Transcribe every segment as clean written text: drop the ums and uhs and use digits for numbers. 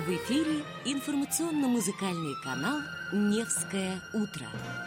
В эфире информационно-музыкальный канал «Невское утро».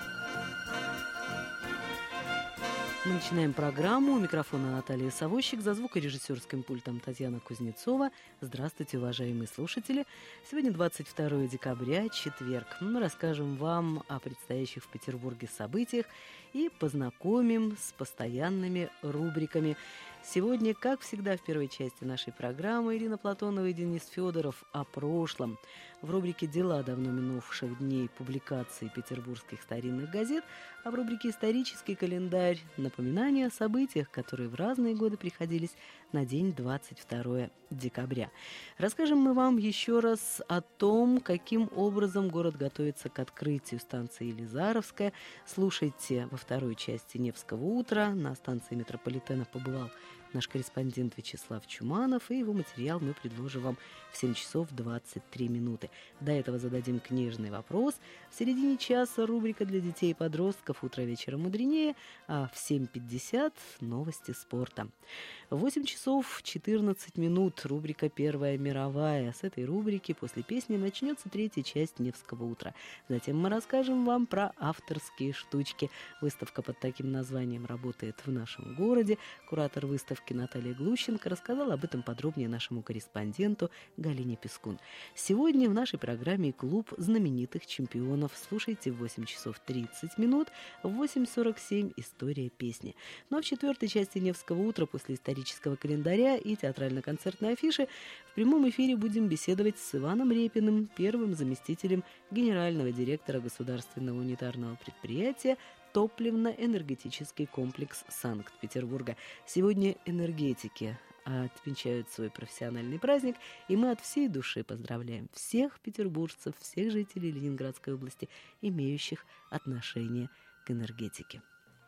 Мы начинаем программу. У микрофона Наталья Савощик, за звукорежиссерским пультом Татьяна Кузнецова. Здравствуйте, уважаемые слушатели. Сегодня 22 декабря, четверг. Мы расскажем вам о предстоящих в Петербурге событиях и познакомим с постоянными рубриками. Сегодня, как всегда, в первой части нашей программы Ирина Платонова и Денис Федоров о прошлом. В рубрике «Дела давно минувших дней» публикации петербургских старинных газет, а в рубрике «Исторический календарь» напоминания о событиях, которые в разные годы приходились на день 22 декабря. Расскажем мы вам еще раз о том, каким образом город готовится к открытию станции Елизаровская. Слушайте во второй части «Невского утра». На станции метрополитена побывал наш корреспондент Вячеслав Чуманов, и его материал мы предложим вам в 7 часов 23 минуты. До этого зададим книжный вопрос. В середине часа рубрика для детей и подростков «Утро вечера мудренее», а в 7:50 новости спорта. В 8 часов 14 минут рубрика «Первая мировая». С этой рубрики после песни начнется третья часть «Невского утра». Затем мы расскажем вам про авторские штучки. Выставка под таким названием работает в нашем городе. Куратор выставки Наталья Глущенко рассказала об этом подробнее нашему корреспонденту Галине Пескун. Сегодня в нашей программе клуб знаменитых чемпионов. Слушайте в 8 часов 30 минут, в 8:47 «История песни». Ну а в четвертой части «Невского утра» после исторического календаря и театрально-концертной афиши в прямом эфире будем беседовать с Иваном Репиным, первым заместителем генерального директора государственного унитарного предприятия «Топливно-энергетический комплекс Санкт-Петербурга». Сегодня энергетики отмечают свой профессиональный праздник, и мы от всей души поздравляем всех петербуржцев, всех жителей Ленинградской области, имеющих отношение к энергетике.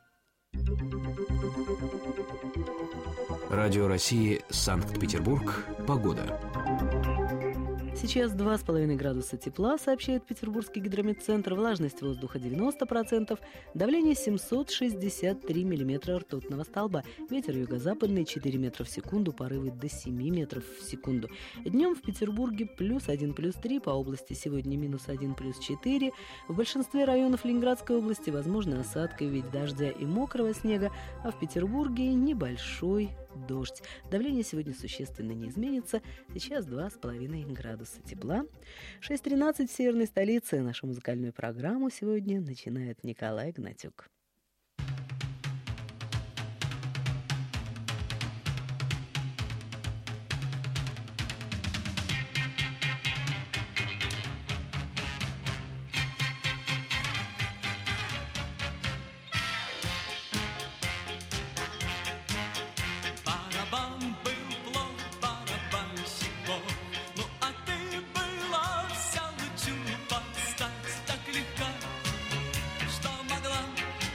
Радио России, Санкт-Петербург. Погода. Сейчас 2,5 градуса тепла, сообщает Петербургский гидрометцентр, влажность воздуха 90%, давление 763 миллиметра ртутного столба, ветер юго-западный 4 метра в секунду, порывы до 7 метров в секунду. Днем в Петербурге +1, +3, по области сегодня -1, +4. В большинстве районов Ленинградской области возможны осадки в виде дождя и мокрого снега, а в Петербурге небольшой дождь. Давление сегодня существенно не изменится. Сейчас 2,5 градуса тепла. 6:13 в северной столице. Нашу музыкальную программу сегодня начинает Николай Гнатюк. Что могла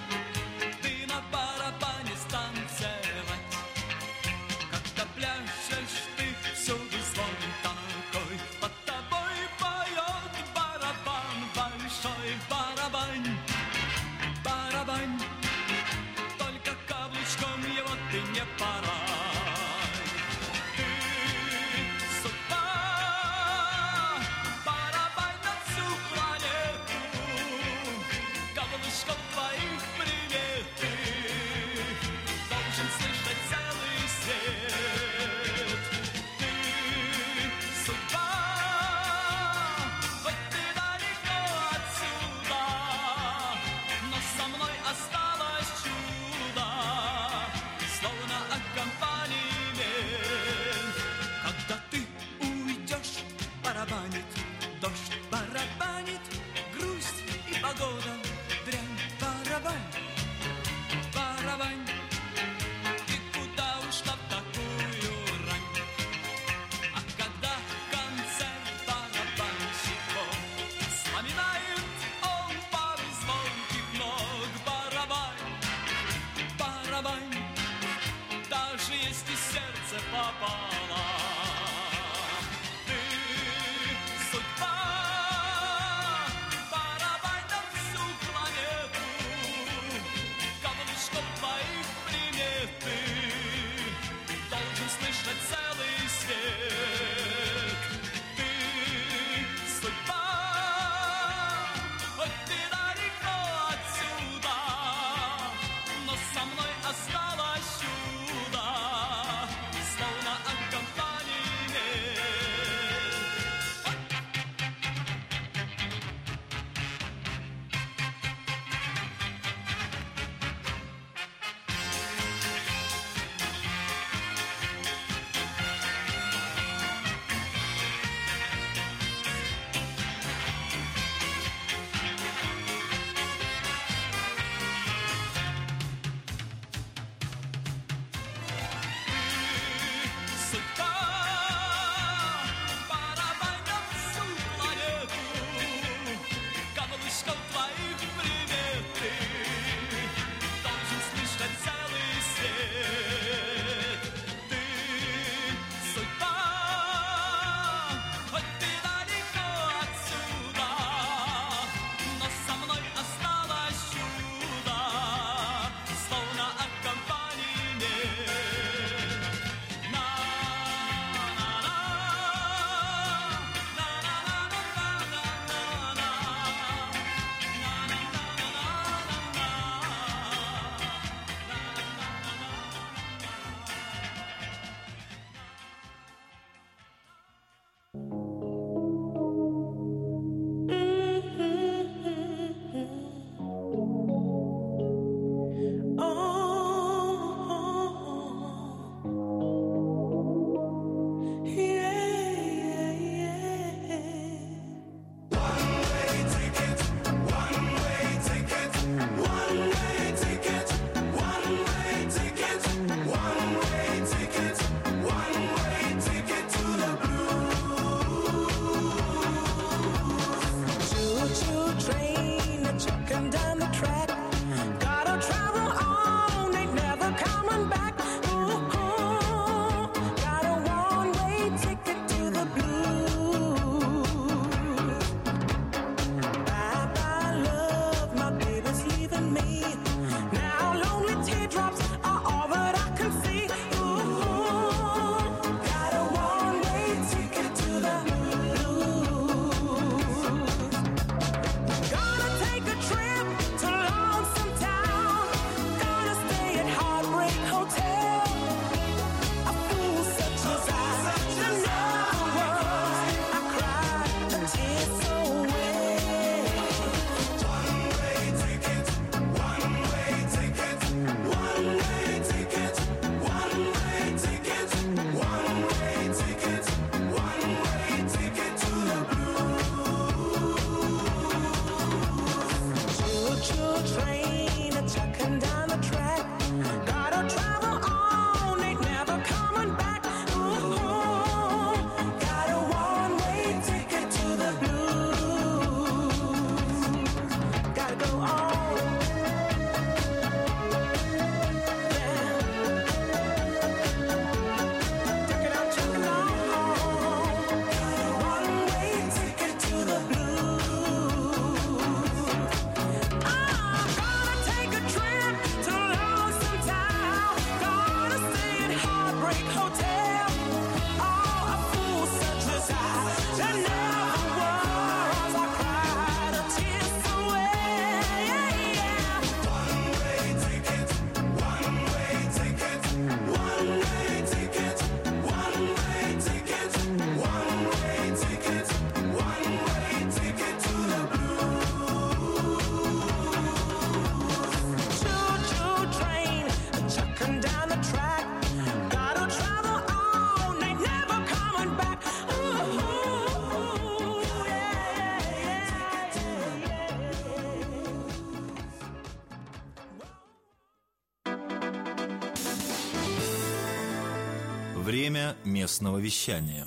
Время местного вещания.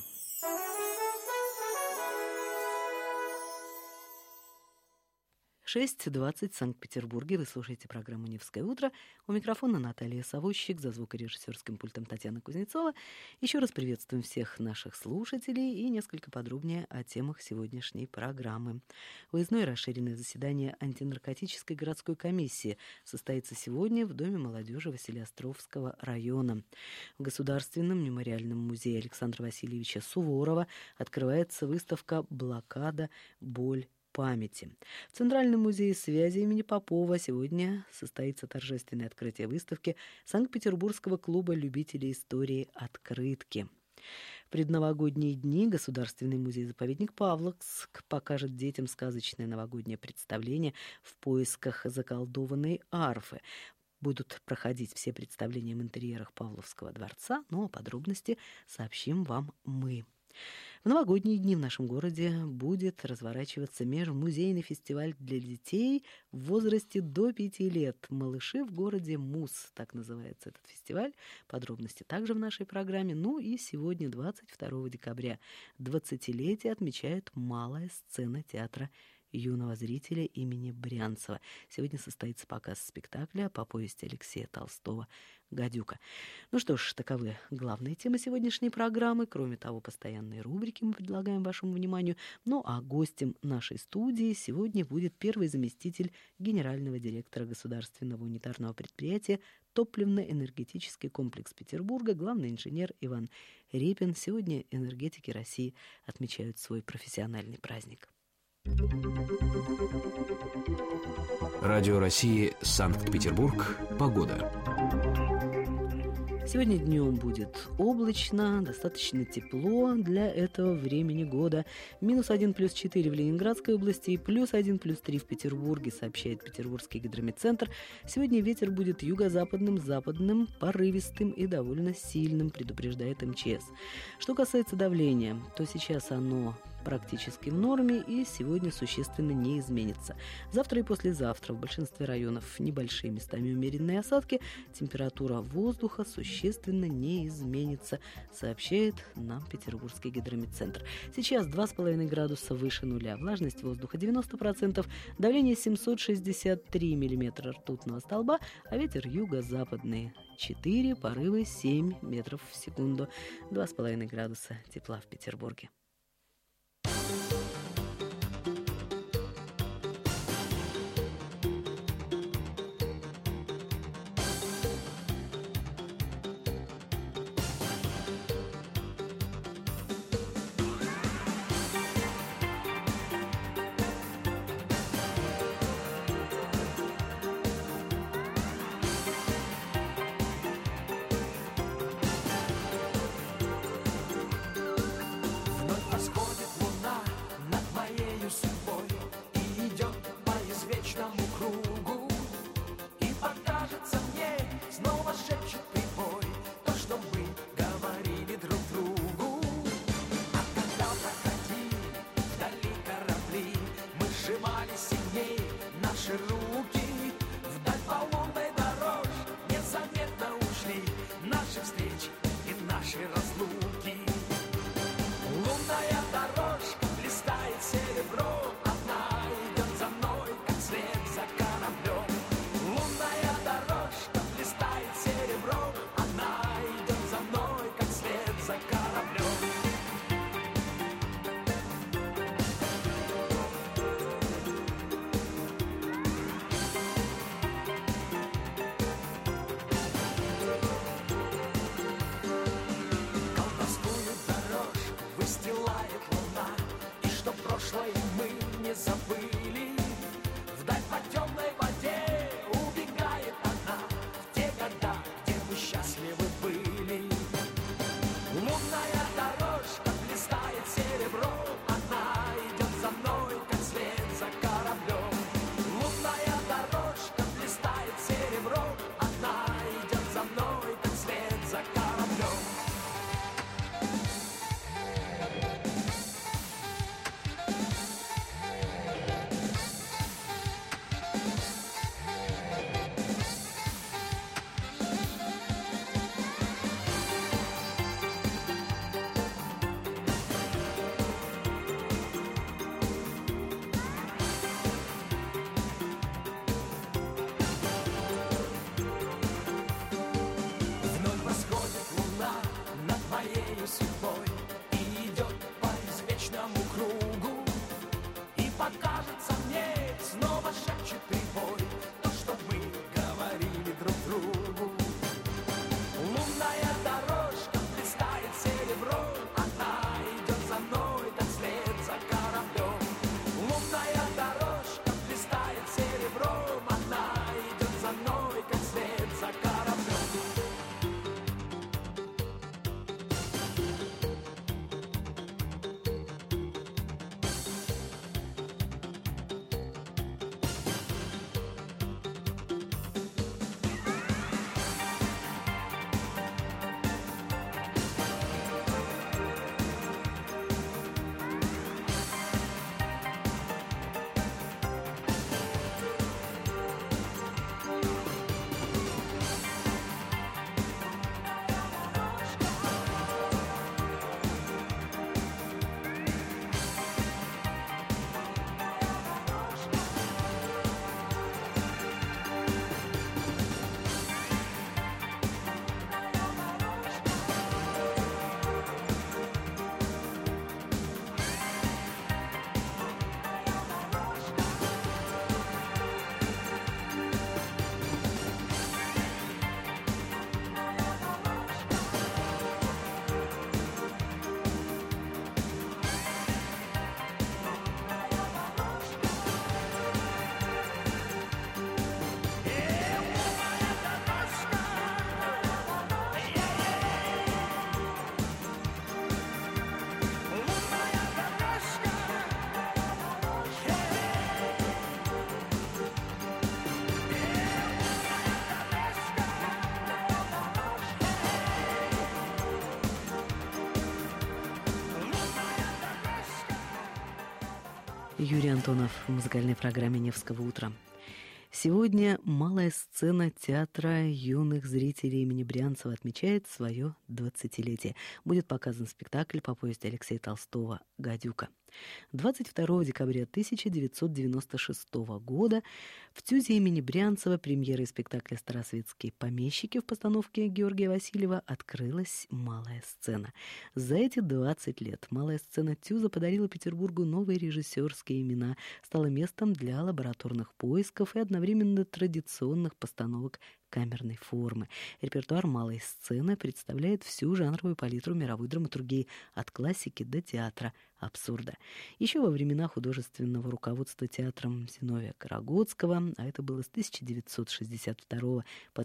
Шесть 20 в Санкт-Петербурге. Вы слушаете программу «Невское утро». У микрофона Наталья Савощик, за звукорежиссерским пультом Татьяна Кузнецова. Еще раз приветствуем всех наших слушателей и несколько подробнее о темах сегодняшней программы. Выездное расширенное заседание антинаркотической городской комиссии состоится сегодня в Доме молодежи Василеостровского района. В Государственном мемориальном музее Александра Васильевича Суворова открывается выставка «Блокада. Боль памяти». В Центральном музее связи имени Попова сегодня состоится торжественное открытие выставки Санкт-Петербургского клуба любителей истории «Открытки». В предновогодние дни Государственный музей-заповедник Павловск покажет детям сказочное новогоднее представление «В поисках заколдованной арфы». Будут проходить все представления в интерьерах Павловского дворца, но подробности сообщим вам мы. В новогодние дни в нашем городе будет разворачиваться межмузейный фестиваль для детей в возрасте до 5 лет. «Малыши в городе Муз», так называется этот фестиваль. Подробности также в нашей программе. Ну и сегодня, 22 декабря, 20-летие отмечает малая сцена театра юного зрителя имени Брянцева. Сегодня состоится показ спектакля по повести Алексея Толстого «Гадюка». Ну что ж, таковы главные темы сегодняшней программы. Кроме того, постоянные рубрики мы предлагаем вашему вниманию. Ну а гостем нашей студии сегодня будет первый заместитель генерального директора государственного унитарного предприятия «Топливно-энергетический комплекс Петербурга», главный инженер Иван Репин. Сегодня энергетики России отмечают свой профессиональный праздник. Радио России, Санкт-Петербург. Погода. Сегодня днем будет облачно, достаточно тепло для этого времени года. -1 +4 в Ленинградской области и +1 +3 в Петербурге, сообщает Петербургский гидрометцентр. Сегодня ветер будет юго-западным, западным, порывистым и довольно сильным, предупреждает МЧС. Что касается давления, то сейчас оно практически в норме и сегодня существенно не изменится. Завтра и послезавтра в большинстве районов небольшие, местами умеренные осадки. Температура воздуха существенно не изменится, сообщает нам Петербургский гидрометцентр. Сейчас 2,5 градуса выше нуля, влажность воздуха 90%, давление 763 миллиметра ртутного столба, а ветер юго-западный 4, порывы 7 метров в секунду. 2,5 градуса тепла в Петербурге. В Юрий Антонов в музыкальной программе «Невского утра». Сегодня малая сцена театра юных зрителей имени Брянцева отмечает свое 20-летие. Будет показан спектакль по повести Алексея Толстого «Гадюка». 22 декабря 1996 года в ТЮЗе имени Брянцева премьерой спектакля «Старосветские помещики» в постановке Георгия Васильева открылась малая сцена. За эти 20 лет малая сцена ТЮЗа подарила Петербургу новые режиссерские имена, стала местом для лабораторных поисков и одновременно традиционных постановок камерной формы. Репертуар малой сцены представляет всю жанровую палитру мировой драматургии от классики до театра абсурда. Еще во времена художественного руководства театром Зиновия Карагодского, а это было с 1962 по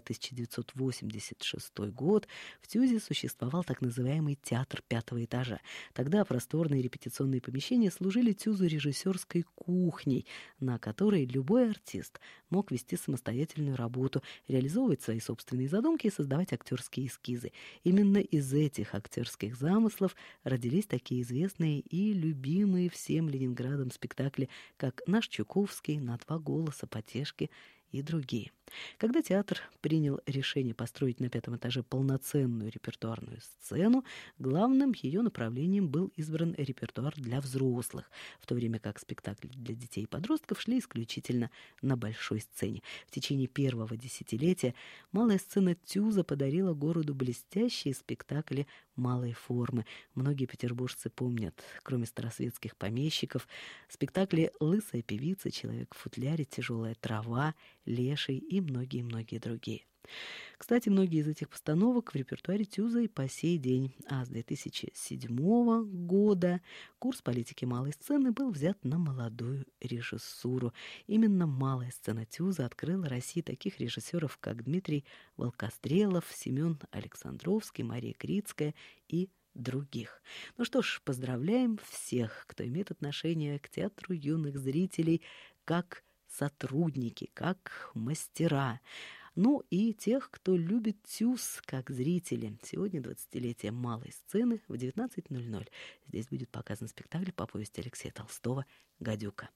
1986 год, в ТЮЗе существовал так называемый театр пятого этажа. Тогда просторные репетиционные помещения служили ТЮЗу режиссерской кухней, на которой любой артист мог вести самостоятельную работу, реализовывать свои собственные задумки и создавать актерские эскизы. Именно из этих актерских замыслов родились такие известные и любимые всем Ленинградом спектакли, как «Наш Чуковский», «На два голоса», «Потешки» и другие. Когда театр принял решение построить на 5-м этаже полноценную репертуарную сцену, главным ее направлением был избран репертуар для взрослых, в то время как спектакли для детей и подростков шли исключительно на большой сцене. В течение первого десятилетия малая сцена ТЮЗа подарила городу блестящие спектакли малой формы. Многие петербуржцы помнят, кроме старосветских помещиков, спектакли «Лысая певица», «Человек в футляре», «Тяжелая трава», «Леший» и многие-многие другие. Кстати, многие из этих постановок в репертуаре ТЮЗа и по сей день. А с 2007 года курс политики малой сцены был взят на молодую режиссуру. Именно малая сцена ТЮЗа открыла России таких режиссеров, как Дмитрий Волкострелов, Семен Александровский, Мария Крицкая и других. Ну что ж, поздравляем всех, кто имеет отношение к театру юных зрителей как сотрудники, как мастера. Ну и тех, кто любит ТЮЗ как зрители. Сегодня 20-летие малой сцены в 19:00. Здесь будет показан спектакль по повести Алексея Толстого «Гадюка».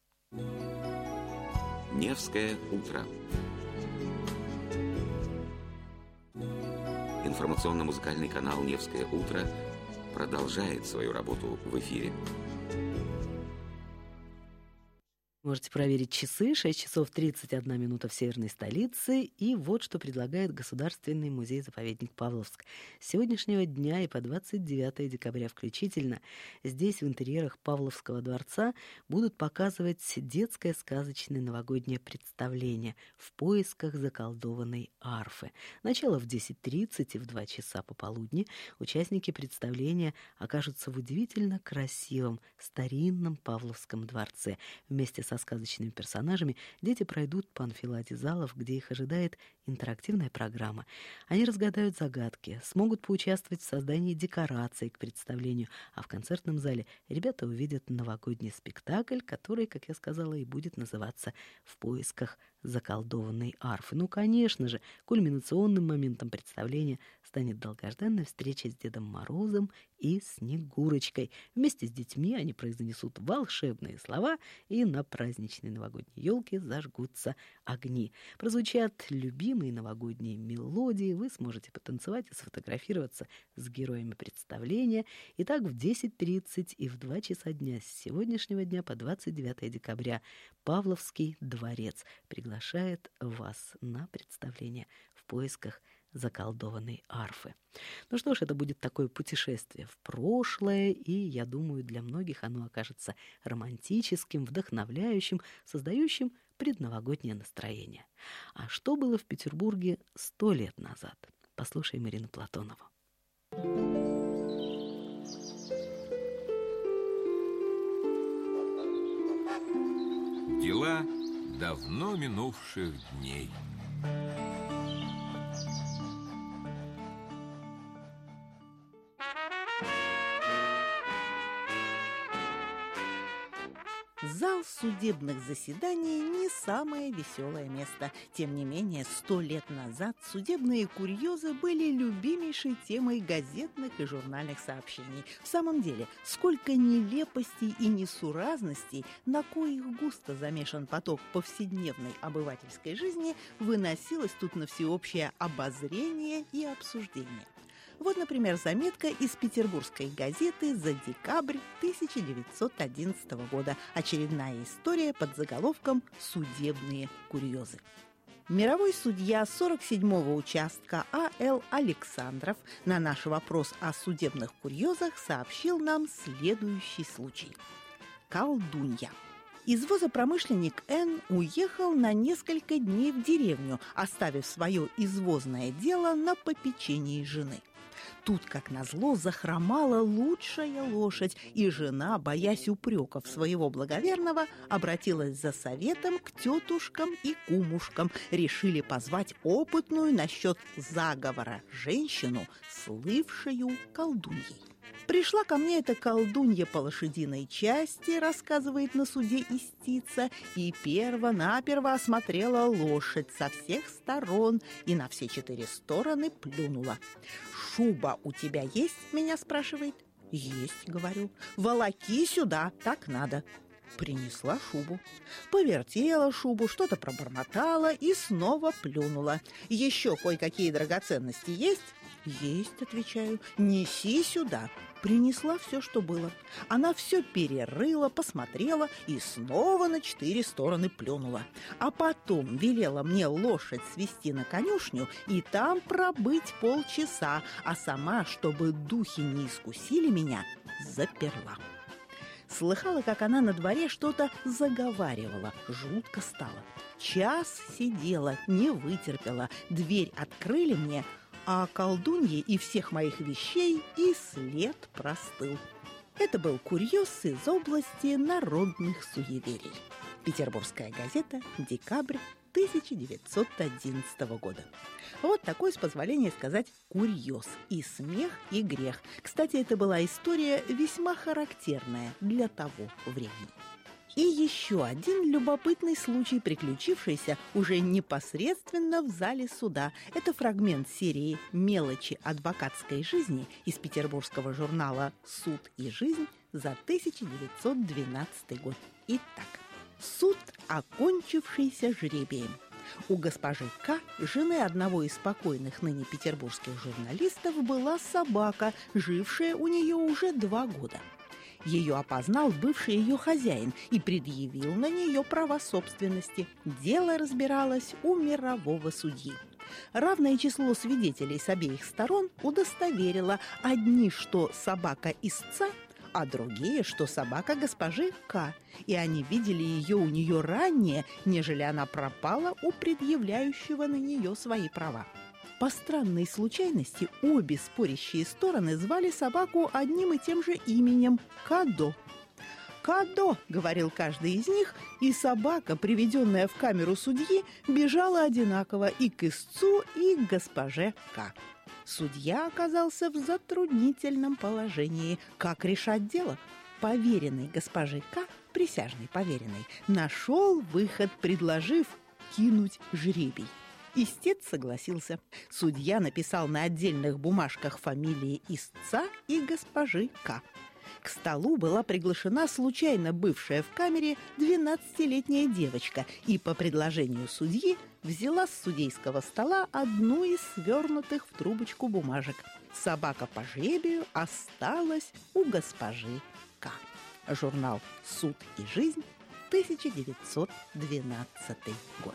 Невское утро. Информационно-музыкальный канал «Невское утро» продолжает свою работу в эфире. Можете проверить часы. 6 часов 31 минута в северной столице. И вот что предлагает Государственный музей-заповедник Павловск. С сегодняшнего дня и по 29 декабря включительно здесь, в интерьерах Павловского дворца, будут показывать детское сказочное новогоднее представление «В поисках заколдованной арфы». Начало в 10:30 и в 2 часа пополудни. Участники представления окажутся в удивительно красивом старинном Павловском дворце. Вместе со сказочными персонажами дети пройдут по анфиладе залов, где их ожидает интерактивная программа. Они разгадают загадки, смогут поучаствовать в создании декораций к представлению, а в концертном зале ребята увидят новогодний спектакль, который, как я сказала, и будет называться «В поисках заколдованной арфы». Ну, конечно же, кульминационным моментом представления станет долгожданная встреча с Дедом Морозом и Снегурочкой. Вместе с детьми они произнесут волшебные слова, и на праздничной новогодней елке зажгутся огни. Прозвучат любимые новогодние мелодии, вы сможете потанцевать и сфотографироваться с героями представления. Итак, в 10:30 и в 2 часа дня с сегодняшнего дня по 29 декабря Павловский дворец приглашает вас на представление «В поисках заколдованной арфы». Ну что ж, это будет такое путешествие в прошлое, и, я думаю, для многих оно окажется романтическим, вдохновляющим, создающим предновогоднее настроение. А что было в Петербурге 100 лет назад? Послушаем Ирину Платонову. Дела давно минувших дней. Зал судебных заседаний не самое веселое место. Тем не менее, 100 лет назад судебные курьезы были любимейшей темой газетных и журнальных сообщений. В самом деле, сколько нелепостей и несуразностей, на коих густо замешан поток повседневной обывательской жизни, выносилось тут на всеобщее обозрение и обсуждение. Вот, например, заметка из петербургской газеты за декабрь 1911 года. Очередная история под заголовком «Судебные курьезы». Мировой судья 47-го участка А.Л. Александров на наш вопрос о судебных курьезах сообщил нам следующий случай. Колдунья. Извозопромышленник Н. уехал на несколько дней в деревню, оставив свое извозное дело на попечении жены. Тут, как назло, захромала лучшая лошадь, и жена, боясь упреков своего благоверного, обратилась за советом к тетушкам и кумушкам. Решили позвать опытную насчет заговора женщину, слывшую колдуньей. «Пришла ко мне эта колдунья по лошадиной части», рассказывает на суде истица, и перво-наперво осмотрела лошадь со всех сторон и на все 4 стороны плюнула. «Шуба у тебя есть?» – меня спрашивает. «Есть», – говорю. «Волоки сюда, так надо». Принесла шубу. Повертела шубу, что-то пробормотала и снова плюнула. «Еще кое-какие драгоценности есть?» «Есть», – отвечаю. «Неси сюда». Принесла все, что было. Она все перерыла, посмотрела и снова на 4 стороны плюнула. А потом велела мне лошадь свести на конюшню и там пробыть полчаса, а сама, чтобы духи не искусили меня, заперла. Слыхала, как она на дворе что-то заговаривала. Жутко стало. Час сидела, не вытерпела. Дверь открыли мне, а колдунье и всех моих вещей и след простыл. Это был курьез из области народных суеверий. Петербургская газета, декабрь 1911 года. Вот такой, с позволения сказать, курьез. И смех, и грех. Кстати, это была история весьма характерная для того времени. И еще один любопытный случай, приключившийся уже непосредственно в зале суда. Это фрагмент серии «Мелочи адвокатской жизни» из петербургского журнала «Суд и жизнь» за 1912 год. Итак, суд, окончившийся жребием. У госпожи К., жены одного из покойных ныне петербургских журналистов, была собака, жившая у нее уже 2 года. Ее опознал бывший ее хозяин и предъявил на нее права собственности. Дело разбиралось у мирового судьи. Равное число свидетелей с обеих сторон удостоверило: одни, что собака истца, а другие, что собака госпожи К. И они видели ее у нее ранее, нежели она пропала у предъявляющего на нее свои права. По странной случайности обе спорящие стороны звали собаку одним и тем же именем – Кадо. «Кадо», – говорил каждый из них, и собака, приведенная в камеру судьи, бежала одинаково и к истцу, и к госпоже К. Судья оказался в затруднительном положении. Как решать дело? Поверенный госпожи К., присяжный поверенный, нашел выход, предложив кинуть жребий. Истец согласился. Судья написал на отдельных бумажках фамилии истца и госпожи К. К столу была приглашена случайно бывшая в камере 12-летняя девочка и по предложению судьи взяла с судейского стола одну из свернутых в трубочку бумажек. Собака по жребию осталась у госпожи К. Журнал «Суд и жизнь», 1912 год.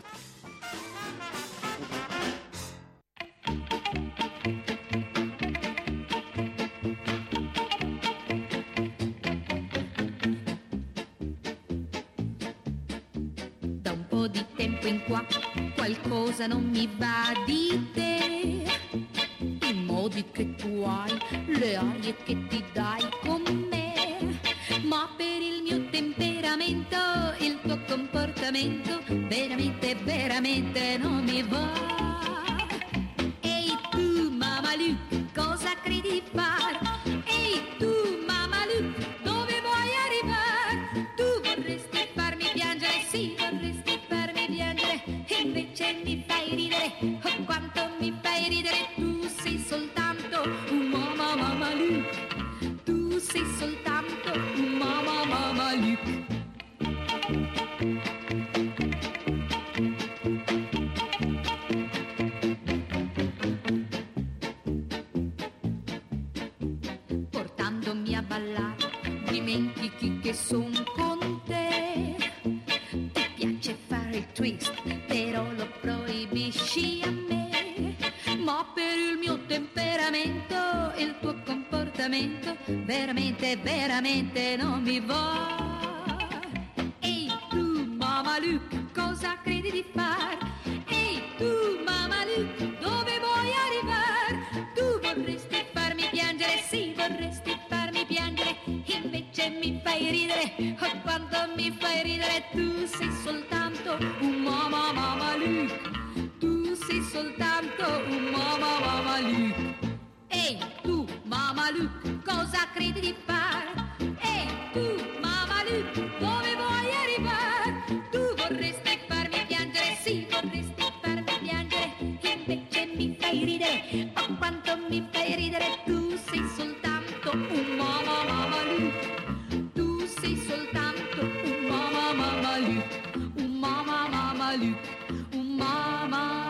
Di tempo in qua qualcosa non mi va di te, i modi che tu hai, le arie che ti dai con me, ma per il mio temperamento, il tuo comportamento veramente, veramente non mi va. Ehi tu Mamaluc, cosa credi far? Ehi tu Mamaluc, dove vuoi arrivare? Tu vorresti farmi piangere, sì, vorresti farmi dimentichi che son con te. Ti piace fare il twist, però lo proibisci a me. Ma per il mio temperamento, il tuo comportamento veramente, veramente non mi va. Ehi tu, Mamaluc, cosa credi di far? Ehi tu, Mamaluc, dove vuoi arrivare? Tu vorresti farmi piangere, sì, vorresti farmi piangere, invece mi fai ridere, oh quanto mi fai ridere. Tu sei soltanto un Mamaluc, tu sei soltanto un Mamaluc. Ehi tu, Mamaluc, cosa credi di fare? Ehi tu, Mamaluc, dove vuoi arrivare? Tu vorresti farmi piangere, sì, vorresti farmi piangere, invece mi fai ridere, oh quanto mi fai ridere. Tu sei soltanto un Mamaluc, tu sei soltanto un Mamaluc, un Mamaluc, un Mamaluc.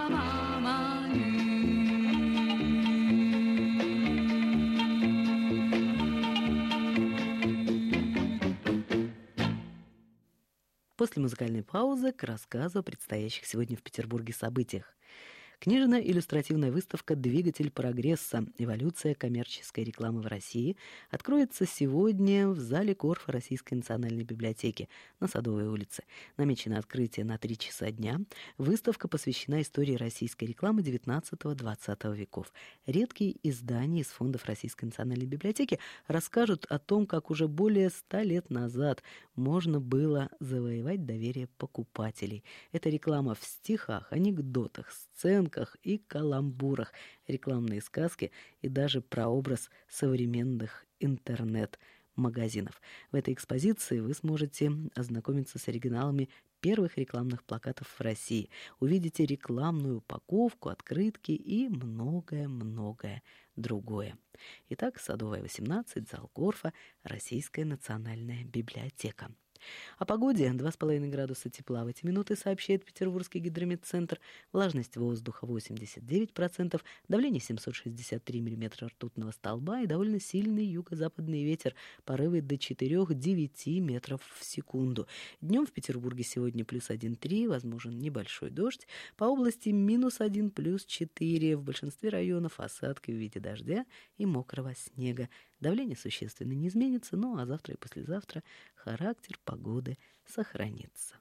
После музыкальной паузы к рассказу о предстоящих сегодня в Петербурге событиях. Книжно-иллюстративная выставка «Двигатель прогресса. Эволюция коммерческой рекламы в России» откроется сегодня в зале Корфа Российской национальной библиотеки на Садовой улице. Намечено открытие на 3 часа дня. Выставка посвящена истории российской рекламы XIX-XX веков. Редкие издания из фондов Российской национальной библиотеки расскажут о том, как уже более 100 лет назад можно было завоевать доверие покупателей. Это реклама в стихах, анекдотах, сценках и каламбурах, рекламные сказки и даже прообраз современных интернет-магазинов. В этой экспозиции вы сможете ознакомиться с оригиналами первых рекламных плакатов в России, увидите рекламную упаковку, открытки и многое-многое другое. Итак, Садовая, 18, зал Корфа, Российская национальная библиотека. О погоде. 2,5 градуса тепла в эти минуты, сообщает Петербургский гидрометцентр. Влажность воздуха 89%, давление 763 миллиметра ртутного столба и довольно сильный юго-западный ветер, порывы до 4-9 метров в секунду. Днем в Петербурге сегодня +1,3, возможен небольшой дождь. По области -1, +4. В большинстве районов осадки в виде дождя и мокрого снега. Давление существенно не изменится, ну а завтра и послезавтра характер погоды сохранится.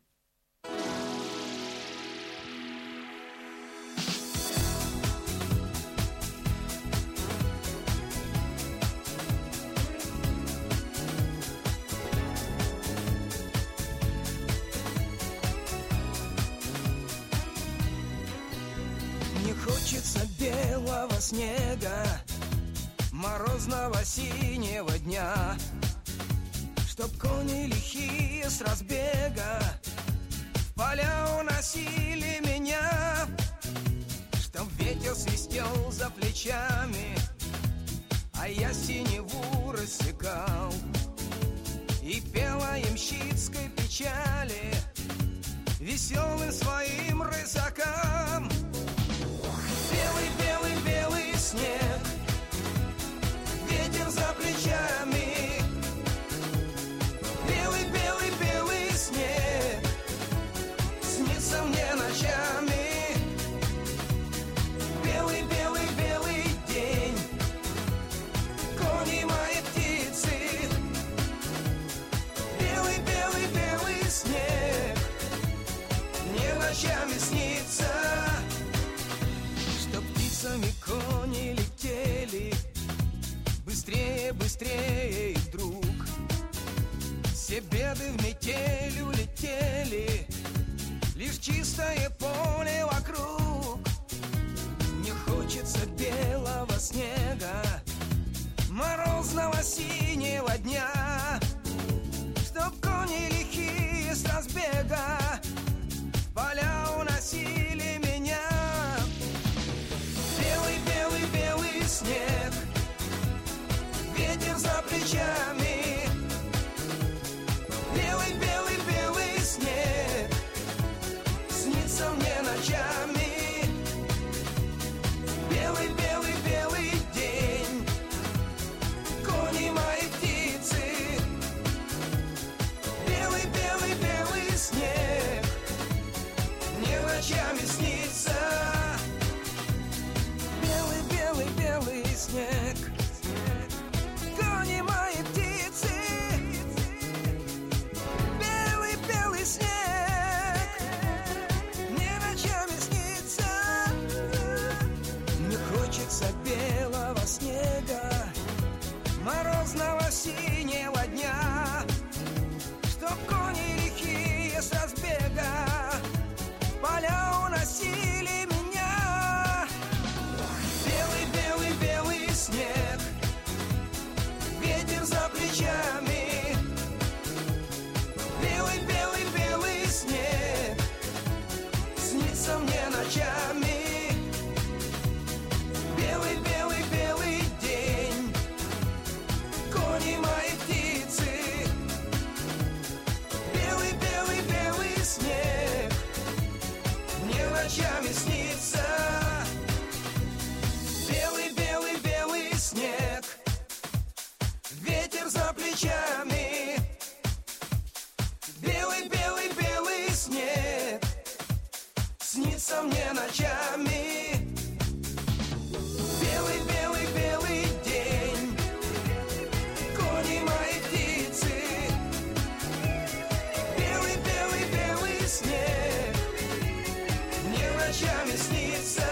Не хочется белого снега, морозного синего дня, чтоб кони лихие с разбега в поля уносили меня, чтоб ветер свистел за плечами, а я синеву рассекал и пела ямщицкой печали веселым своим рысакам. Белый, белый, белый снег, ветер за плечами. Белый, белый, белый снег снится мне ночами. Белый, белый, белый день, кони мои птицы. Белый, белый, белый снег мне ночами снится. Что птицами кони летели быстрее, быстрее, и вдруг все беды в метель улетели, лишь чистое поле вокруг. Мне хочется белого снега, морозного синего дня, чтоб кони лихие с разбега в поля уносили меня. Белый, белый, белый снег, ветер за плечами. Белый, белый, белый снег снится мне ночами. Белый, белый, белый день, кони мои птицы. плечами. Белый, белый, белый снег снится мне ночами. Белый, белый, белый день, кони мои птицы. Белый, белый, белый снег мне ночами снится.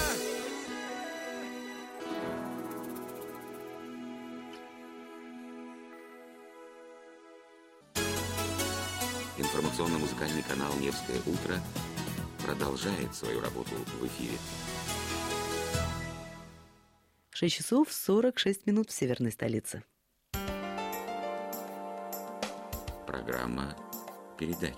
Информационно-музыкальный канал «Невское утро» продолжает свою работу в эфире. 6 часов 46 минут в северной столице. Программа передач.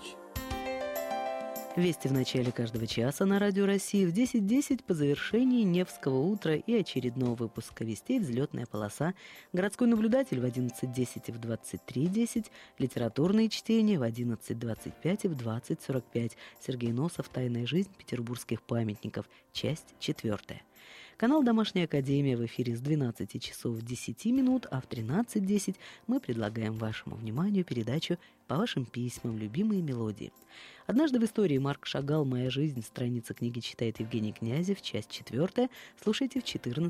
Вести в начале каждого часа на Радио России, в 10:10 по завершении Невского утра и очередного выпуска вестей «Взлетная полоса», городской наблюдатель в 11:10 и в 23:10, литературные чтения в 11:25 и в 20:45, Сергей Носов «Тайная жизнь петербургских памятников», часть 4. Канал «Домашняя академия» в эфире с 12 часов 10 минут, а в 13:10 мы предлагаем вашему вниманию передачу «По вашим письмам. Любимые мелодии». «Однажды в истории» Марк Шагал «Моя жизнь», страница книги читает Евгений Князев, часть 4, слушайте в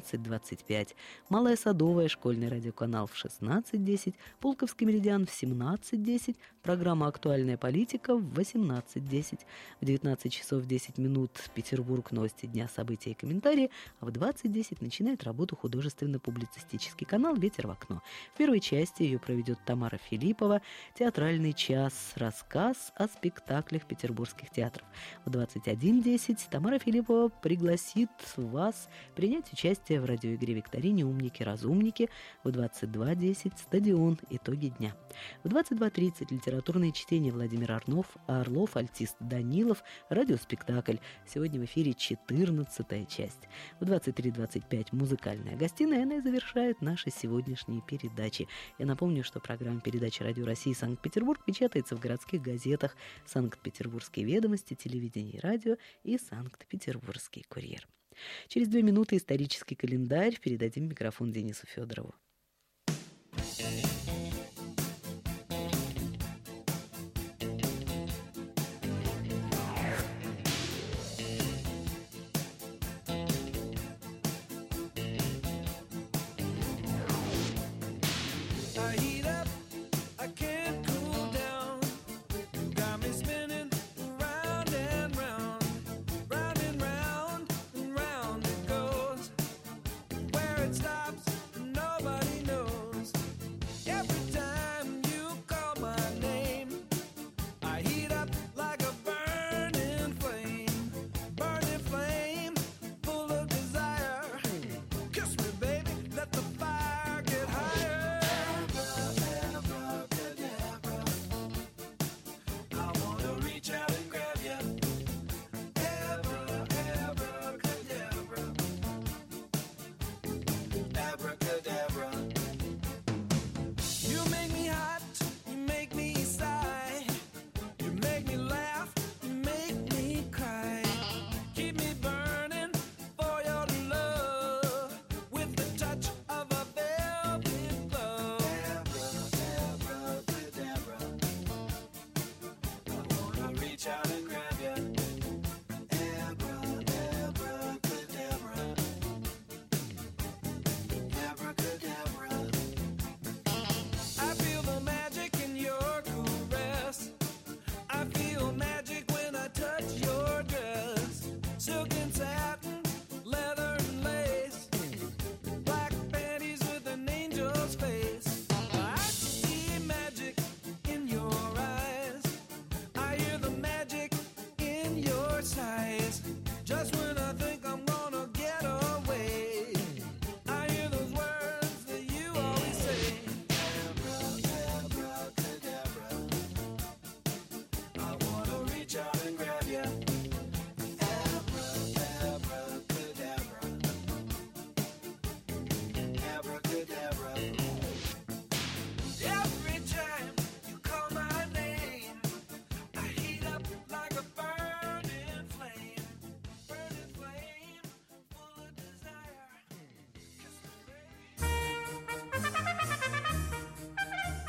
14:25. «Малая Садовая», школьный радиоканал в 16:10, «Пулковский меридиан» в 17:10, программа «Актуальная политика» в 18:10. В 19 часов 10 минут Петербург, новости дня, события и комментарии, а в 20:10 начинает работу художественно-публицистический канал «Ветер в окно». В первой части ее проведет Тамара Филиппова, театральный час, рассказ о спектаклях петербургских театров. В 21:10 Тамара Филиппова пригласит вас принять участие в радиоигре «Викторине. Умники-разумники». В 22:10 «Стадион. Итоги дня». В 22:30 литературные чтения Владимир Орлов, альтист Данилов, радиоспектакль. Сегодня в эфире 14-я часть. В 23:25 музыкальная гостиная, она и завершает наши сегодняшние передачи. Я напомню, что программа передачи Радио России Санкт-Петербург печатается в городских газетах «Санкт-Петербургские ведомости», «Телевидение и радио» и «Санкт-Петербургский курьер». Через 2 минуты исторический календарь. Передадим микрофон Денису Федорову. It stops, nobody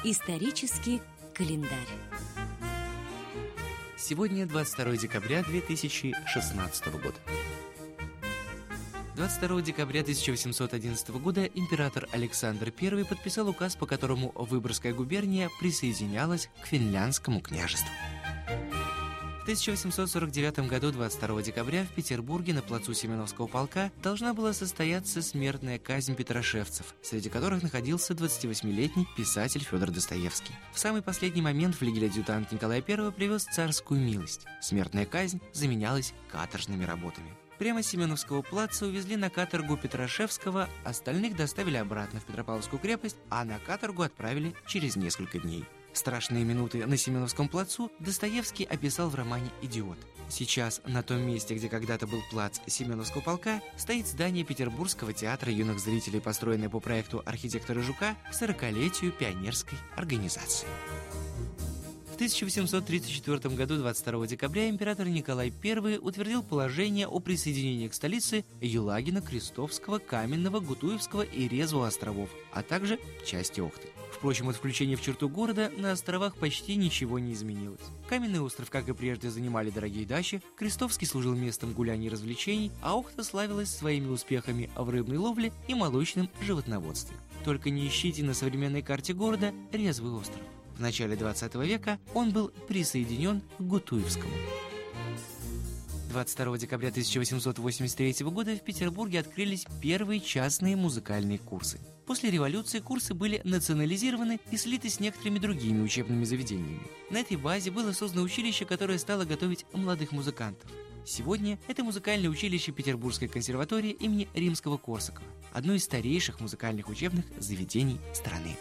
Исторический календарь. Сегодня 22 декабря 2016 года. 22 декабря 1811 года император Александр I подписал указ, по которому Выборгская губерния присоединялась к финляндскому княжеству. В 1849 году 22 декабря в Петербурге на плацу Семеновского полка должна была состояться смертная казнь петрошевцев, среди которых находился 28-летний писатель Федор Достоевский. В самый последний момент флигель-адъютант Николая I привез царскую милость. Смертная казнь заменялась каторжными работами. Прямо с Семеновского плаца увезли на каторгу Петрошевского, остальных доставили обратно в Петропавловскую крепость, а на каторгу отправили через несколько дней. Страшные минуты на Семеновском плацу Достоевский описал в романе «Идиот». Сейчас на том месте, где когда-то был плац Семеновского полка, стоит здание Петербургского театра юных зрителей, построенное по проекту архитектора Жука к 40-летию пионерской организации. В 1834 году 22 декабря император Николай I утвердил положение о присоединении к столице Елагина, Крестовского, Каменного, Гутуевского и Резвого островов, а также части Охты. Впрочем, от включения в черту города на островах почти ничего не изменилось. Каменный остров, как и прежде, занимали дорогие дачи, Крестовский служил местом гуляний и развлечений, а Охта славилась своими успехами в рыбной ловле и молочном животноводстве. Только не ищите на современной карте города Резвый остров. В начале 20 века он был присоединен к Гутуевскому. 22 декабря 1883 года в Петербурге открылись первые частные музыкальные курсы. После революции курсы были национализированы и слиты с некоторыми другими учебными заведениями. На этой базе было создано училище, которое стало готовить молодых музыкантов. Сегодня это музыкальное училище Петербургской консерватории имени Римского-Корсакова, одно из старейших музыкальных учебных заведений страны.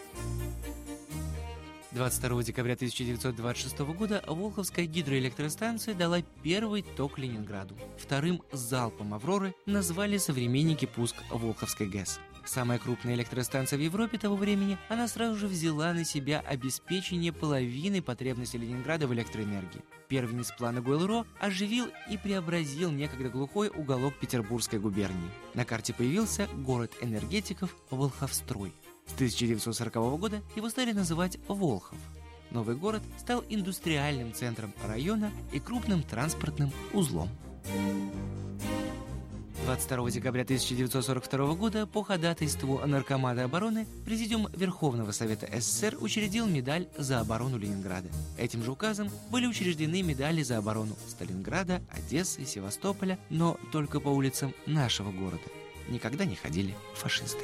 22 декабря 1926 года Волховская гидроэлектростанция дала первый ток Ленинграду. Вторым залпом «Авроры» назвали современники пуск Волховской ГЭС. Самая крупная электростанция в Европе того времени, она сразу же взяла на себя обеспечение половины потребностей Ленинграда в электроэнергии. Первенец плана Гойл-Ро оживил и преобразил некогда глухой уголок Петербургской губернии. На карте появился город энергетиков Волховстрой. С 1940 года его стали называть Волхов. Новый город стал индустриальным центром района и крупным транспортным узлом. 22 декабря 1942 года по ходатайству Наркомата обороны Президиум Верховного Совета СССР учредил медаль за оборону Ленинграда. Этим же указом были учреждены медали за оборону Сталинграда, Одессы, Севастополя, но только по улицам нашего города. Никогда не ходили фашисты.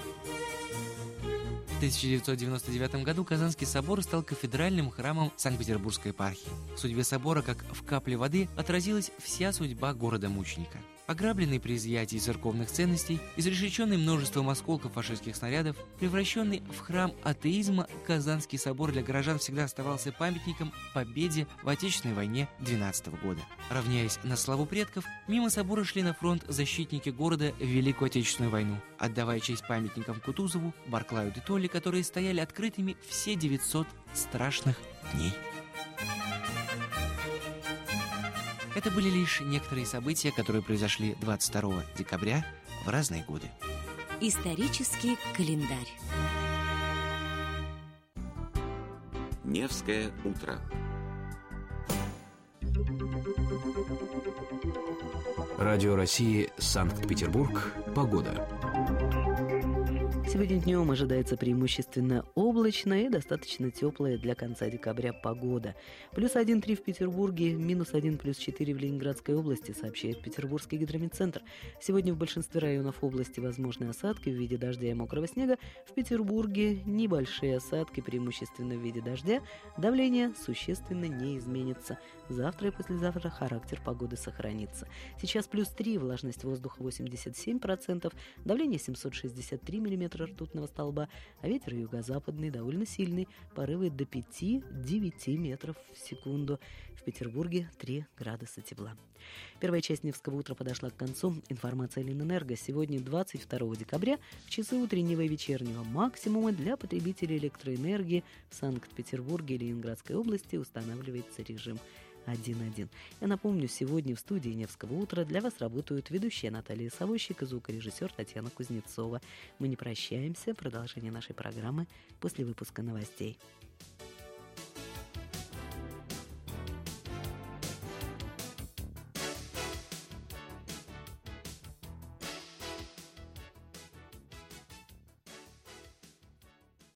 В 1999 году Казанский собор стал кафедральным храмом Санкт-Петербургской епархии. В судьбе собора, как в капле воды, отразилась вся судьба города-мученика. Ограбленный при изъятии церковных ценностей, изрешеченный множеством осколков фашистских снарядов, превращенный в храм атеизма, Казанский собор для горожан всегда оставался памятником победе в Отечественной войне 12 года. Равняясь на славу предков, мимо собора шли на фронт защитники города в Великую Отечественную войну, отдавая честь памятникам Кутузову, Барклаю де Толли, которые стояли открытыми все 900 страшных дней. Это были лишь некоторые события, которые произошли 22 декабря в разные годы. Исторический календарь. Невское утро. Радио России Санкт-Петербург. Погода. Сегодня днем ожидается преимущественно облачная и достаточно теплая для конца декабря погода. +1,3 в Петербурге, -1, +4 в Ленинградской области, сообщает Петербургский гидрометцентр. Сегодня в большинстве районов области возможны осадки в виде дождя и мокрого снега. В Петербурге небольшие осадки, преимущественно в виде дождя. Давление существенно не изменится. Завтра и послезавтра характер погоды сохранится. Сейчас +3, влажность воздуха 87%, давление 763 мм ртутного столба, а ветер юго-западный довольно сильный, порывы до 5-9 метров в секунду. В Петербурге 3 градуса тепла. Первая часть Невского утра подошла к концу. Информация Ленэнерго. Сегодня, 22 декабря, в часы утреннего и вечернего максимума для потребителей электроэнергии в Санкт-Петербурге и Ленинградской области устанавливается режим 1. Я напомню, сегодня в студии «Невского утра» для вас работают ведущая Наталья Савощик и звукорежиссер Татьяна Кузнецова. Мы не прощаемся. Продолжение нашей программы после выпуска новостей.